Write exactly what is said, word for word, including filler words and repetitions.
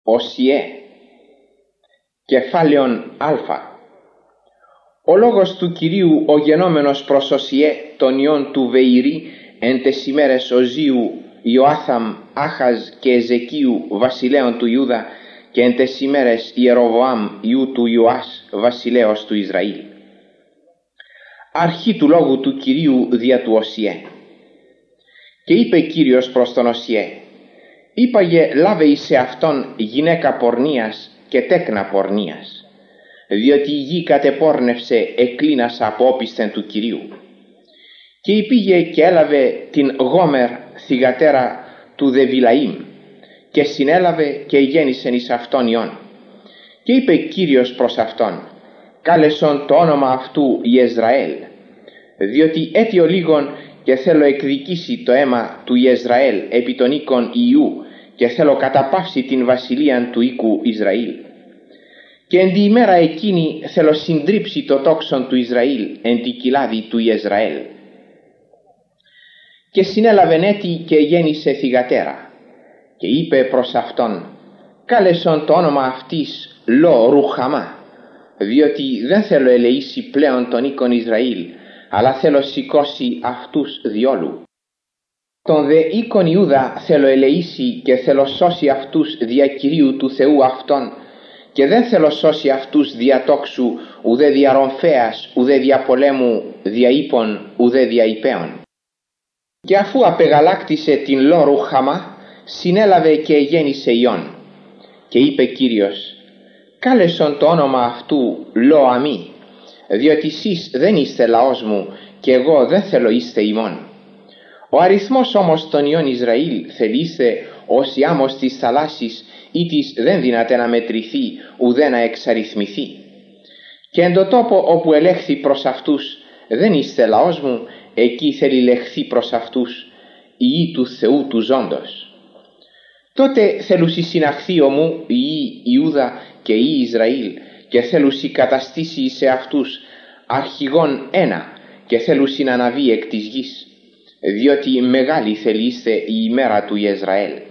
Οσιέ, κεφάλαιον Α. Ο λόγος του Κυρίου ο γενόμενος προς Οσιέ τον ιόν του Βεηρή εν τες ημέρες Οζίου, Ιωάθαμ, Άχαζ και Εζεκίου βασιλέων του Ιούδα και εν τες ημέρες Ιεροβοάμ ιού του Ιωάς βασιλέως του Ισραήλ. Αρχή του λόγου του Κυρίου δια του Οσιέ. Και είπε Κύριος προς τον Οσιέ: «Είπαγε λάβε εις σε αυτόν γυναίκα πορνείας και τέκνα πορνείας, διότι η γη κατεπόρνευσε εκκλίνασα από όπισθεν του Κυρίου. Και υπήγε και έλαβε την Γόμερ θυγατέρα του Δεβιλαήμ και συνέλαβε και γέννησεν εις αυτόν ιών. Και είπε Κύριος προς αυτόν: κάλεσον το όνομα αυτού Ιεσραήλ, διότι έτειο λίγον και θέλω εκδικήσει το αίμα του Ιεσραήλ επί των οίκων Ιού και θέλω καταπαύσει την βασιλείαν του οίκου Ισραήλ. Και εν τη ημέρα εκείνη θέλω συντρίψει το τόξον του Ισραήλ εν τη κοιλάδη του Ιεσραήλ. Και συνέλαβεν έτη και γέννησε θυγατέρα και είπε προς αυτόν: κάλεσον το όνομα αυτής Λο Ρουχαμά, διότι δεν θέλω ελεήσει πλέον τον οίκον Ισραήλ, αλλά θέλω σηκώσει αυτούς διόλου. Τον δε οίκον Ιούδα θέλω ελεήσει και θέλω σώσει αυτούς δια Κυρίου του Θεού αυτόν, και δεν θέλω σώσει αυτούς δια τόξου, ουδέ δια ρομφέας, ουδέ δια πολέμου, δια ύπων, ουδέ δια υπέων. Και αφού απεγαλάκτησε την Λο Ρουχαμά, συνέλαβε και γέννησε ιών. Και είπε Κύριος: κάλεσον το όνομα αυτού Λο Αμή, διότι σεις δεν είστε λαός μου και εγώ δεν θέλω είστε ημών. Ο αριθμός όμως των ιών Ισραήλ θελήστε ως η άμμος της θαλάσσης, ή της δεν δυνατέ να μετρηθεί ουδέ να εξαριθμηθεί. Και εν το τόπο όπου ελέχθη προς αυτούς δεν είστε λαός μου, εκεί θέλει λεχθεί προς αυτούς η γη του Θεού του ζώντος. Τότε θέλουσι συναχθείο μου η γη Ιούδα και η γη Ισραήλ, και θέλουσι καταστήσει σε αυτούς αρχηγόν ένα, και θέλουσι να αναβεί εκ της γης, διότι μεγάλη θελήστε η ημέρα του Ιεσραήλ.